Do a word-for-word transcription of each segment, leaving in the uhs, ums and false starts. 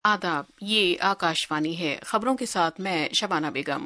आदाब, ये आकाशवाणी है। खबरों के साथ मैं शबाना बेगम।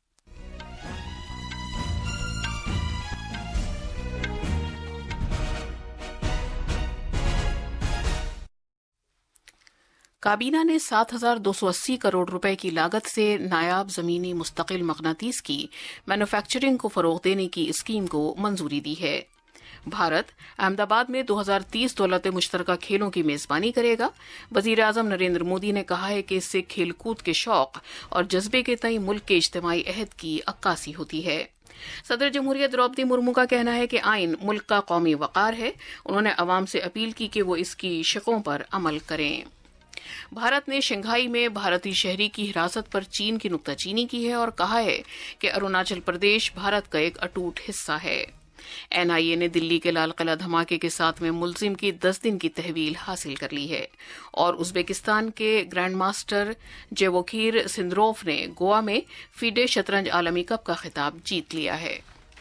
काबीना ने सात हजार दो सौ अस्सी करोड़ रुपए की लागत से नायाब जमीनी मुस्तकिल मगनातीस की मैन्युफैक्चरिंग को फरोग देने की स्कीम को मंजूरी दी है। भारत अहमदाबाद में दो हज़ार तीस दौलत मुश्तरका खेलों की मेजबानी करेगा। वजीर आजम नरेंद्र मोदी ने कहा है कि इससे खेलकूद के शौक और जज्बे के तई मुल्क के इज्तिमाई अहद की अक्कासी होती है। सदर जमहूरियत द्रौपदी मुर्मू का कहना है कि आइन मुल्क का कौमी वकार है। उन्होंने अवाम से अपील की कि वो इसकी शिकों पर अमल करें। भारत ने शंघाई में भारतीय शहरी की हिरासत पर चीन की नुक्ताचीनी की है और कहा है कि अरुणाचल प्रदेश भारत का एक अटूट हिस्सा है। एनआईए ने दिल्ली के लाल किला धमाके के साथ में मुलजिम की दस दिन की तहवील हासिल कर ली है और उज्बेकिस्तान के ग्रैंड मास्टर जेवोखिर सिंद्रोफ ने गोवा में फीडे शतरंज आलमी कप का खिताब जीत लिया है।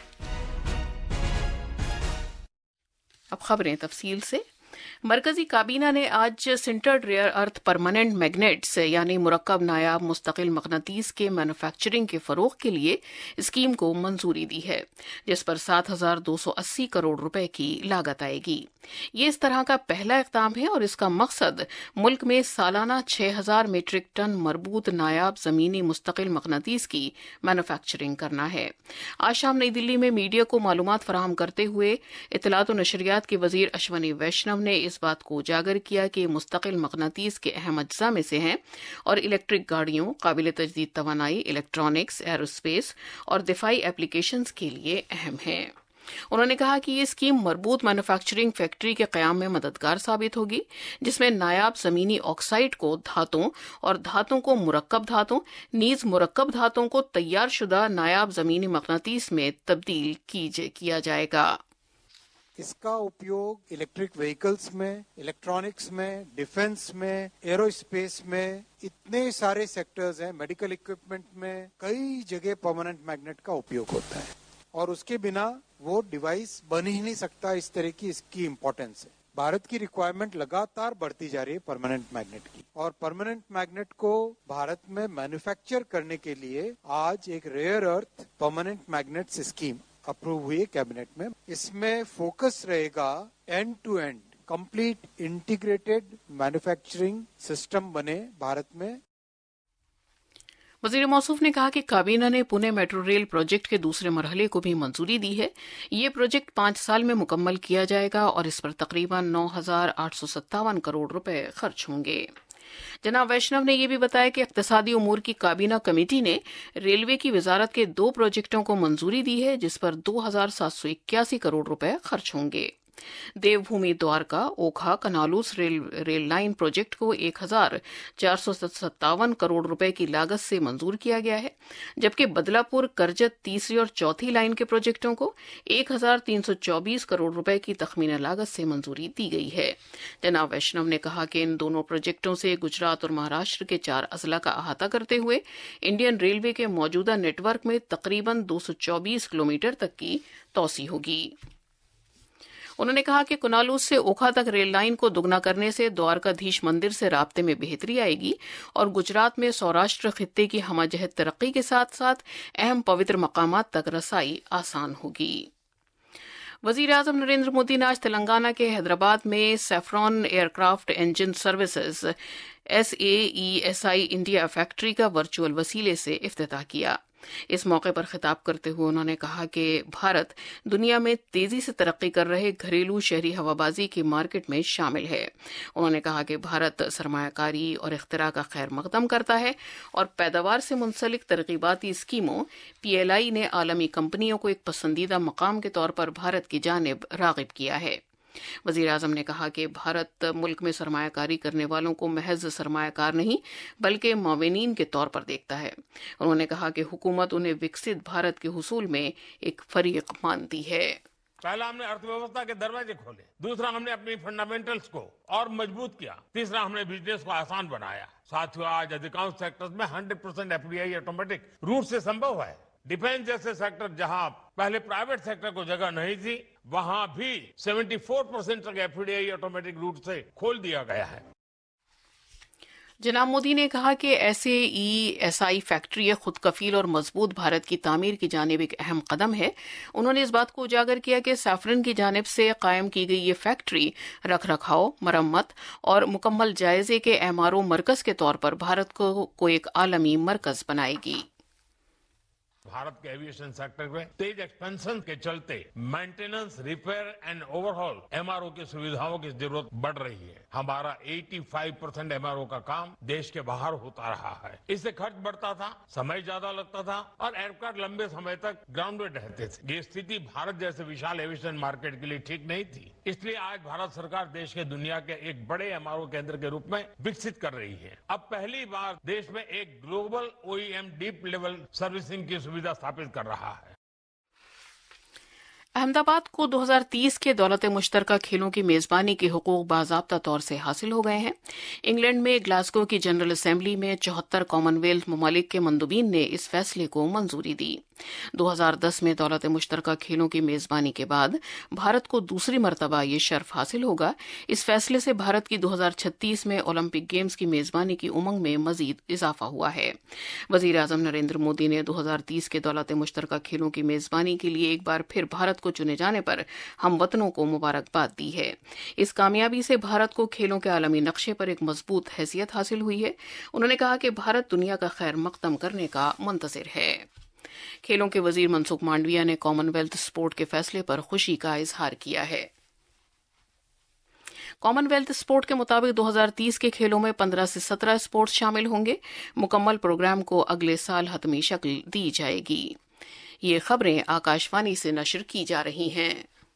अब खबरें तफसील से। मरकजी काबीना ने आज sintered rare earth permanent magnets यानी मुरक्कब नायाब मुस्तकिल मगनातीस के मैन्युफैक्चरिंग के फरोग के लिए स्कीम को मंजूरी दी है, जिस पर सात हजार दो सौ अस्सी करोड़ रुपए की लागत आएगी। ये इस तरह का पहला इक़दाम है और इसका मकसद मुल्क में सालाना छह हजार मीट्रिक टन मरबूत नायाब जमीनी मुस्तकिल मगनातीस की मैन्युफैक्चरिंग करना है। आज शाम नई दिल्ली में मीडिया को मालूमात फराहम करते हुए इत्तलात और नशरियात के वजीर अश्वनी वैष्णव ने इस बात को उजागर किया कि मुस्तकिल मगनातीस के अहम अज्जा में से हैं और इलेक्ट्रिक गाड़ियों, काबिल तजदीद तवानाई, इलेक्ट्रॉनिक्स, एरोस्पेस और दिफाई एप्लीकेशंस के लिए अहम हैं। उन्होंने कहा कि ये स्कीम मरबूत मैन्युफैक्चरिंग फैक्ट्री के कयाम में मददगार साबित होगी, जिसमें नायाब जमीनी ऑक्साइड को धातों और धातों को मुरक्कब धातों, नीज मुरक्कब धातों को तैयार शुदा नायाब जमीनी मगनातीस में तब्दील किया जाएगा। इसका उपयोग इलेक्ट्रिक व्हीकल्स में, इलेक्ट्रॉनिक्स में, डिफेंस में, एरोस्पेस में, इतने सारे सेक्टर्स हैं, मेडिकल इक्विपमेंट में, कई जगह परमानेंट मैग्नेट का उपयोग होता है और उसके बिना वो डिवाइस बन ही नहीं सकता। इस तरह की इसकी इम्पोर्टेंस है। भारत की रिक्वायरमेंट लगातार बढ़ती जा रही है परमानेंट मैग्नेट की और परमानेंट मैग्नेट को भारत में मैन्युफैक्चर करने के लिए आज एक rare earth permanent magnets scheme approve हुई है कैबिनेट में। इसमें फोकस रहेगा end to end complete integrated manufacturing system बने भारत में। वजीर मौसूफ ने कहा कि काबीना ने पुणे मेट्रो रेल प्रोजेक्ट के दूसरे मरहले को भी मंजूरी दी है। ये प्रोजेक्ट पांच साल में मुकम्मल किया जाएगा और इस पर तकरीबन नौ हजार आठ सौ सत्तावन करोड़ रुपए खर्च होंगे। जनाब वैष्णव ने यह भी बताया कि इक्तिसादी उमूर की काबीना कमेटी ने रेलवे की वजारत के दो प्रोजेक्टों को मंजूरी दी है, जिस पर दो हजार सात सौ इक्यासी करोड़ रुपए खर्च होंगे। Devbhumi Dwarka Okha Kanalus rail, rail line project को एक हजार चार सौ सत्तावन करोड़ रुपए की लागत से मंजूर किया गया है, जबकि बदलापुर करजत तीसरी और चौथी लाइन के प्रोजेक्टों को एक हजार तीन सौ चौबीस करोड़ रुपए की तखमीना लागत से मंजूरी दी गई है। जनाब वैष्णव ने कहा कि इन दोनों प्रोजेक्टों से गुजरात और महाराष्ट्र के चार अजला का अहाता करते हुए इंडियन रेलवे के मौजूदा नेटवर्क में तकरीबन दो सौ चौबीस किलोमीटर तक की तोसी होगी। उन्होंने कहा कि कुनालूस से ओखा तक रेल लाइन को दुगना करने से द्वारकाधीश मंदिर से राब्ते में बेहतरी आएगी और गुजरात में सौराष्ट्र खित्ते की हमजहत तरक्की के साथ साथ अहम पवित्र मकामात तक रसाई आसान होगी। वजीर आजम नरेंद्र मोदी ने आज तेलंगाना के हैदराबाद में saffron aircraft engine services S A E S I India factory का वर्चुअल वसीले से इफ्तिताह किया। इस मौके पर खिताब करते हुए उन्होंने कहा कि भारत दुनिया में तेजी से तरक्की कर रहे घरेलू शहरी हवाबाजी की मार्केट में शामिल है। उन्होंने कहा कि भारत सरमायाकारी और इख्तिरा का खैर मकदम करता है और पैदावार से मुंसलिक तरगीबाती स्कीमों पीएलआई ने आलमी कंपनियों को एक पसंदीदा मकाम के तौर पर भारत की जानिब रागिब किया है। वजीर आजम ने कहा कि भारत मुल्क में सरमायाकारी करने वालों को महज सरमायाकार नहीं बल्कि मावेनीन के तौर पर देखता है। उन्होंने कहा कि हुकूमत उन्हें विकसित भारत के हुसूल में एक फरीक मानती है। पहला हमने अर्थव्यवस्था के दरवाजे खोले, दूसरा हमने अपनी फंडामेंटल्स को और मजबूत किया, तीसरा हमने बिजनेस को आसान बनाया। साथियों, आज अधिकांश सेक्टर्स में hundred percent FDI automatic route से संभव है। डिफेंस जैसे सेक्टर जहां पहले प्राइवेट सेक्टर को जगह नहीं थी, वहां भी चौहत्तर परसेंट तक एफडीआई ऑटोमेटिक रूट से खोल दिया गया है। जनाब मोदी ने कहा कि ऐसे ई एस आई फैक्ट्री खुद कफील और मजबूत भारत की तामीर की जानिब एक अहम कदम है। उन्होंने इस बात को उजागर किया कि सैफरन की जानिब से कायम की गई ये फैक्ट्री रख रखाव, मरम्मत और मुकम्मल जायजे के एम आर ओ मरकज के तौर पर भारत को, को एक आलमी मरकज बनाएगी। भारत के एविएशन सेक्टर में तेज एक्सपेंशन के चलते maintenance, repair and overhaul M R O की सुविधाओं की जरूरत बढ़ रही है। हमारा पचासी परसेंट एम आर ओ का काम देश के बाहर होता रहा है। इससे खर्च बढ़ता था, समय ज्यादा लगता था और एयरक्राफ्ट लंबे समय तक ग्राउंड में रहते थे। ये स्थिति भारत जैसे विशाल एविएशन मार्केट के लिए ठीक नहीं थी। इसलिए आज भारत सरकार देश के दुनिया के एक बड़े एम आर ओ केंद्र के रूप में विकसित कर रही है। अब पहली बार देश में एक global O E M deep level servicing की सुविधा स्थापित कर रहा है। अहमदाबाद को दो हज़ार तीस के दौलत मुश्तरका खेलों की मेजबानी के हुकूक बाज़ाब्ता तौर से हासिल हो गए हैं। इंग्लैंड में ग्लासगो की जनरल असेंबली में चौहत्तर कॉमनवेल्थ ममालिक के मंदुबीन ने इस फैसले को मंजूरी दी। दो हज़ार दस में दौलत मुश्तरका खेलों की मेजबानी के बाद भारत को दूसरी मरतबा ये शर्फ हासिल होगा। इस फैसले से भारत की दो हज़ार छत्तीस में ओलंपिक गेम्स की मेजबानी की उमंग में मजीद इजाफा हुआ है। वजीर आजम नरेंद्र मोदी ने दो हज़ार तीस के दौलत मुश्तरका खेलों की मेजबानी के लिए एक बार फिर भारत को चुने जाने पर हम वतनों को मुबारकबाद दी है। इस कामयाबी से भारत को खेलों के आलमी नक्शे पर एक मजबूत हैसियत हासिल हुई है। उन्होंने कहा कि भारत दुनिया का खैर मकदम करने का मुंतज़िर है। खेलों के वजीर मनसुख मांडविया ने कॉमनवेल्थ स्पोर्ट के फैसले पर खुशी का इजहार किया है। कॉमनवेल्थ स्पोर्ट के मुताबिक दो हज़ार तीस के खेलों में पंद्रह से सत्रह स्पोर्ट्स शामिल होंगे। मुकम्मल प्रोग्राम को अगले साल हतमी शक्ल दी जाएगी। ये खबरें आकाशवाणी से नशर की जा रही हैं।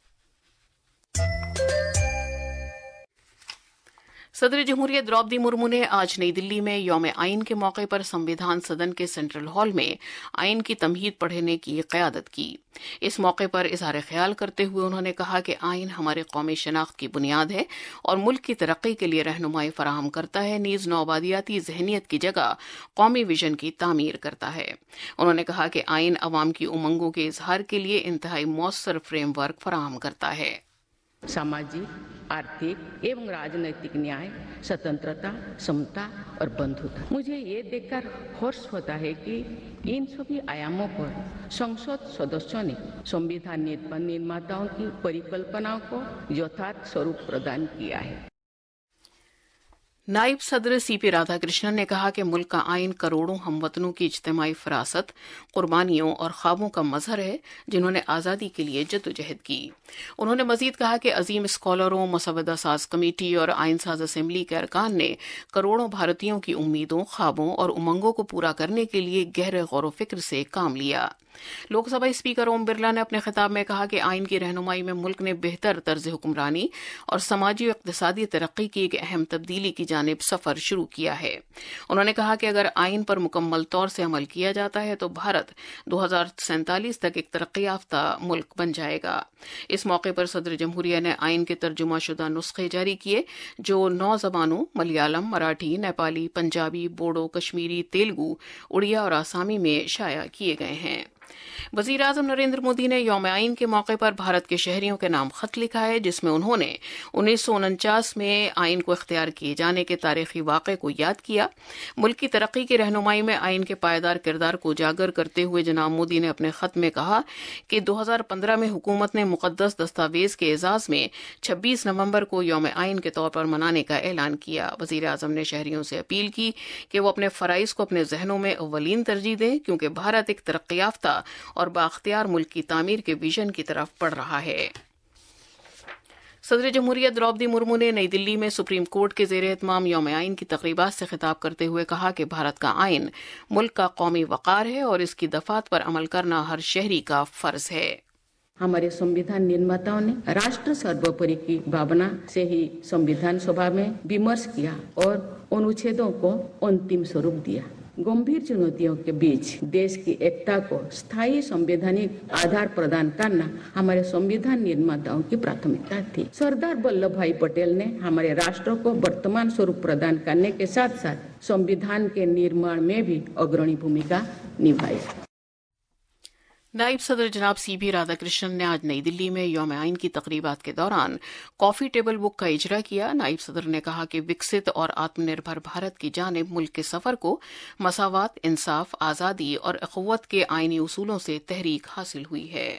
सदर जमहूरियत द्रौपदी मुर्मू ने आज नई दिल्ली में यौम आइन के मौके पर संविधान सदन के सेंट्रल हॉल में आइन की तमहीद पढ़ने की क़यादत की। इस मौके पर इज़हार ख्याल करते हुए उन्होंने कहा कि आइन हमारे कौमी शनाख्त की बुनियाद है और मुल्क की तरक्की के लिए रहनुमाई फराहम करता है, नीज़ नौआबादियाती जहनीत की जगह कौमी विजन की तामीर करता है। उन्होंने कहा कि आइन अवाम की उमंगों के इजहार के लिए इंतहाई मौसर फ्रेमवर्क फराहम करता है। सामाजिक, आर्थिक एवं राजनैतिक न्याय, स्वतंत्रता, समता और बंधुता। मुझे ये देखकर हर्ष होता है कि इन सभी आयामों पर संसद सदस्यों ने संविधान निर्माताओं की परिकल्पनाओं को यथार्थ स्वरूप प्रदान किया है। नायब सदर सी पी राधाकृष्णन ने कहा कि मुल्क का आइन करोड़ों हमवतनों की इज्तिमाई फरासत, कुर्बानियों और ख्वाबों का मजहर है जिन्होंने आज़ादी के लिए जद्दोजहद की। उन्होंने मजीद कहा कि अजीम स्कॉलरों, मसवदा साज कमेटी और आइन साज असेंबली के अरकान ने करोड़ों भारतीयों की उम्मीदों, ख्वाबों और उमंगों को पूरा करने के लिए गहरे गौर फिक्र से काम लिया। लोकसभा स्पीकर ओम बिरला ने अपने खिताब में कहा कि आइन की रहनुमाई में मुल्क ने बेहतर तर्ज हुक्मरानी और समाजी और इक़्तिसादी तरक्की की एक अहम तब्दीली की जानिब सफर शुरू किया है। उन्होंने कहा कि अगर आइन पर मुकम्मल तौर से अमल किया जाता है तो भारत दो हजार सैंतालीस तक एक तरक्की याफ्ता मुल्क बन जाएगा। इस मौके पर सदर जमहूरिया ने आइन के तर्जुमा शुदा नुस्खे जारी किए जो नौ जबानों मलयालम, मराठी, नेपाली, पंजाबी, बोडो, कश्मीरी, तेलुगु, उड़िया और आसामी में शाया किए गए हैं। वजीर आजम नरेंद्र मोदी ने यौम आइन के मौके पर भारत के शहरियों के नाम खत लिखा है जिसमें उन्होंने उन्नीस सौ उनचास में आइन को इख्तियार किए जाने के तारीखी वाक़े को याद किया। मुल्क की तरक्की की रहनुमाई में आइन के पायदार किरदार को उजागर करते हुए जनाब मोदी ने अपने खत में कहा कि दो हजार पंद्रह में हुकूमत ने मुकद्दस दस्तावेज के एजाज में छब्बीस नवंबर को यौम आइन के तौर पर मनाने का ऐलान किया। वजीर आजम ने शहरियों से अपील की कि वो अपने फराइज को अपने जहनों में अव्वलीन तरजीह दें क्योंकि भारत एक तरक्की याफ्ता और बाख्तियार मुल्क की तामीर के विजन की तरफ बढ़ रहा है। सदर जमहूरियत द्रौपदी मुर्मू ने नई दिल्ली में सुप्रीम कोर्ट के ज़ेर एहतमाम यौम आइन की तकरीबात से खिताब करते हुए कहा कि भारत का आइन मुल्क का कौमी वक़ार है और इसकी दफात पर अमल करना हर शहरी का फर्ज है। हमारे संविधान निर्माताओं ने राष्ट्र सर्वोपरि की भावना से ही संविधान सभा में विमर्श किया और अनुच्छेदों को अंतिम स्वरूप दिया। गंभीर चुनौतियों के बीच देश की एकता को स्थायी संवैधानिक आधार प्रदान करना हमारे संविधान निर्माताओं की प्राथमिकता थी। सरदार वल्लभ भाई पटेल ने हमारे राष्ट्र को वर्तमान स्वरूप प्रदान करने के साथ साथ संविधान के निर्माण में भी अग्रणी भूमिका निभाई। नायब सदर जनाब सी बी राधाकृष्णन ने आज नई दिल्ली में यौम आइन की तकरीबात के दौरान कॉफी टेबल बुक का इजरा किया। नायब सदर ने कहा कि विकसित और आत्मनिर्भर भारत की जानिब मुल्क के सफर को मसावत, इंसाफ, आज़ादी और अखुव्वत के आईनी उसूलों से तहरीक हासिल हुई है।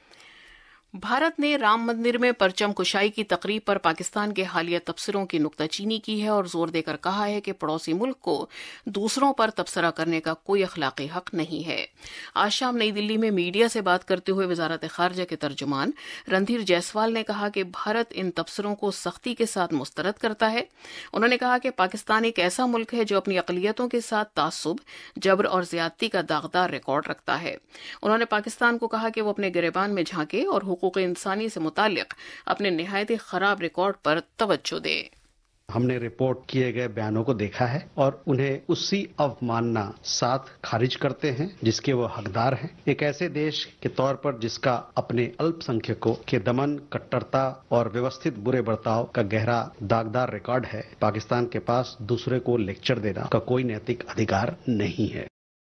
भारत ने राम मंदिर में परचम कुशाई की तकरीब पर पाकिस्तान के हालिया तबसरों की नुक्ताचीनी की है और जोर देकर कहा है कि पड़ोसी मुल्क को दूसरों पर तबसरा करने का कोई अखलाकी हक नहीं है। आज शाम नई दिल्ली में मीडिया से बात करते हुए वजारत खारजा के तर्जुमान रणधीर जायसवाल ने कहा कि भारत इन तबसरों को सख्ती के साथ मुस्तरद करता है। उन्होंने कहा कि पाकिस्तान एक ऐसा मुल्क है जो अपनी अक़लियतों के साथ तासुब, जबर और ज्यादती का दागदार रिकॉर्ड रखता है। उन्होंने पाकिस्तान को कहा कि वो अपने गिरेबान में झांके और हुकूक इंसानी से मुतालिक अपने निहायत खराब रिकॉर्ड पर तवज्जो दे। हमने रिपोर्ट किए गए बयानों को देखा है और उन्हें उसी अवमानना साथ खारिज करते हैं जिसके वो हकदार हैं। एक ऐसे देश के तौर पर जिसका अपने अल्पसंख्यकों के दमन, कट्टरता और व्यवस्थित बुरे बर्ताव का गहरा दागदार रिकॉर्ड है, पाकिस्तान के पास दूसरे को लेक्चर देना का कोई नैतिक अधिकार नहीं है।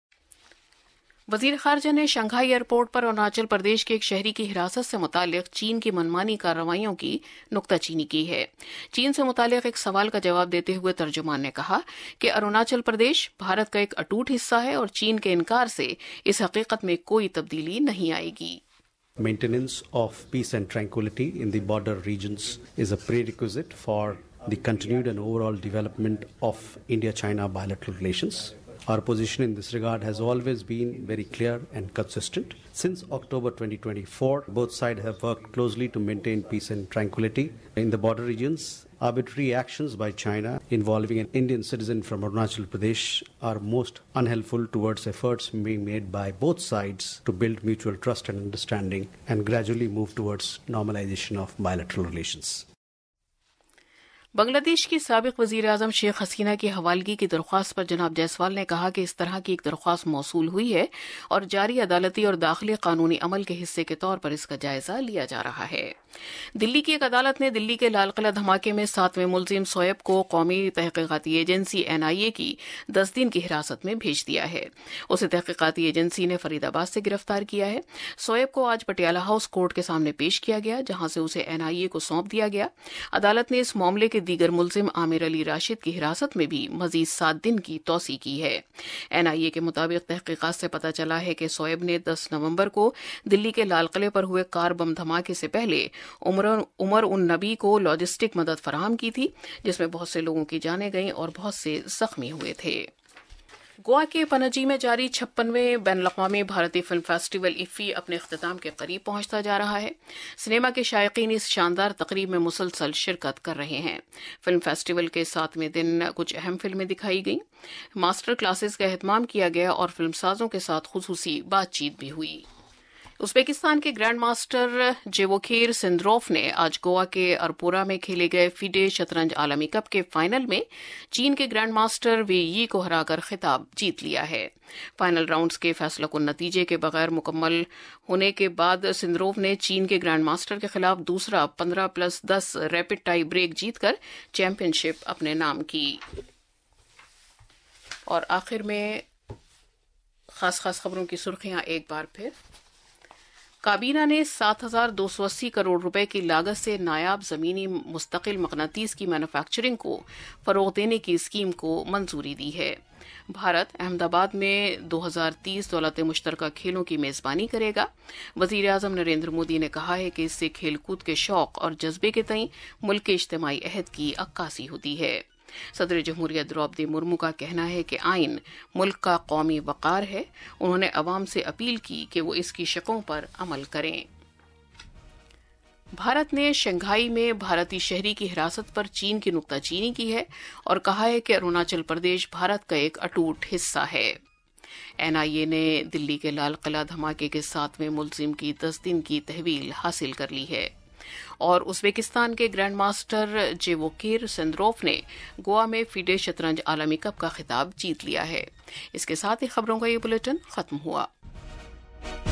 वजीर खारजा ने शंघाई एयरपोर्ट पर अरुणाचल प्रदेश के एक शहरी की हिरासत से मुतालिक चीन की मनमानी कार्रवाइयों की नुक्ताचीनी की है। चीन से मुतालिक एक सवाल का जवाब देते हुए तर्जुमान ने कहा कि अरुणाचल प्रदेश भारत का एक अटूट हिस्सा है और चीन के इनकार से इस हकीकत में कोई तब्दीली नहीं आएगी। Maintenance of peace and tranquility in the border regions is a prerequisite for the continued and overall development of India-China bilateral relations. Our position in this regard has always been very clear and consistent. Since October twenty twenty-four, both sides have worked closely to maintain peace and tranquility in the border regions. Arbitrary actions by China involving an Indian citizen from Arunachal Pradesh are most unhelpful towards efforts being made by both sides to build mutual trust and understanding and gradually move towards normalization of bilateral relations. Bangladesh की साबिक वजीर आजम शेख हसीना की हवालगी की दरख्वास्त पर जनाब जायसवाल ने कहा कि इस तरह की एक दरख्वास्त मौसूल हुई है और जारी अदालती और दाखिली कानूनी अमल के हिस्से के तौर पर इसका जायजा लिया जा रहा है। दिल्ली की एक अदालत ने दिल्ली के लाल किला धमाके में सातवें मुलजिम शोएब को कौमी तहकीकाती एजेंसी एन आई ए की दस दिन की हिरासत में भेज दिया है। उसे तहकीकाती एजेंसी ने फरीदाबाद से गिरफ्तार किया है। शोएब को आज पटियाला हाउस कोर्ट के सामने पेश किया गया, जहां से उसे एन आई ए को सौंप दिया गया। अदालत ने इस मामले के दीगर मुलजिम आमिर अली राशिद की हिरासत में भी मजीद सात दिन की तौसी की है। एन आई ए के मुताबिक तहकीकात से पता चला है कि शोएब ने दस नवंबर को दिल्ली के लाल किले पर हुए कार बम धमाके से पहले उमर उमर उन नबी को लॉजिस्टिक मदद फराहम की थी, जिसमें बहुत से लोगों की जानें गईं और बहुत से जख्मी हुए थे। गोवा के पणजी में जारी छप्पनवें बैनुल-अक़वामी भारतीय फिल्म फेस्टिवल इफ्फी अपने इख्तिताम के करीब पहुंचता जा रहा है। सिनेमा के शायकीन इस शानदार तकरीब में मुसलसल शिरकत कर रहे हैं। फिल्म फेस्टिवल के सातवें दिन कुछ अहम फिल्में दिखाई गईं, मास्टर क्लासेस का एहतमाम किया गया और फिल्मसाजों के साथ खुसूसी बातचीत भी हुई। उज़्बेकिस्तान के ग्रैंड मास्टर जेवोखिर सिंद्रोफ ने आज गोवा के अरपोरा में खेले गए फीडे शतरंज आलमी कप के फाइनल में चीन के ग्रैंड मास्टर वे यी को हराकर खिताब जीत लिया है। फाइनल राउंड्स के फैसला कुन नतीजे के बगैर मुकम्मल होने के बाद सिंद्रोफ ने चीन के ग्रैंड मास्टर के खिलाफ दूसरा पंद्रह प्लस दस रैपिड टाई ब्रेक जीतकर चैंपियनशिप अपने नाम की। और आखिर में खास खास खबरों की सुर्खियां एक बार फिर। काबीना ने सात हजार दो सौ अस्सी करोड़ रुपए की लागत से नायाब जमीनी मुस्तकिल मकनातीस की मैन्युफैक्चरिंग को फरोग देने की स्कीम को मंजूरी दी है। भारत अहमदाबाद में दो हजार तीस दौलत मुश्तरका खेलों की मेजबानी करेगा। वजीर आजम नरेंद्र मोदी ने कहा है कि इससे खेलकूद के शौक और जज्बे के तई मुल्क के इज्तिमाई अहद की अक्कासी होती है। सदर जमहूरिया द्रौपदी मुर्मू का कहना है कि आइन मुल्क का कौमी वक़ार है। उन्होंने अवाम से अपील की कि वो इसकी शकों पर अमल करें। भारत ने शंघाई में भारतीय शहरी की हिरासत पर चीन की नुक्ताचीनी की है और कहा है कि अरुणाचल प्रदेश भारत का एक अटूट हिस्सा है। एन आई ए ने दिल्ली के लाल किला धमाके के सातवें मुलजिम की दस दिन की तहवील हासिल कर ली है। और उज़्बेकिस्तान के ग्रैंड मास्टर जेवोखिर सिंद्रोफ ने गोवा में फीडे शतरंज आलमी कप का खिताब जीत लिया है। इसके साथ ही खबरों का ये बुलेटिन खत्म हुआ।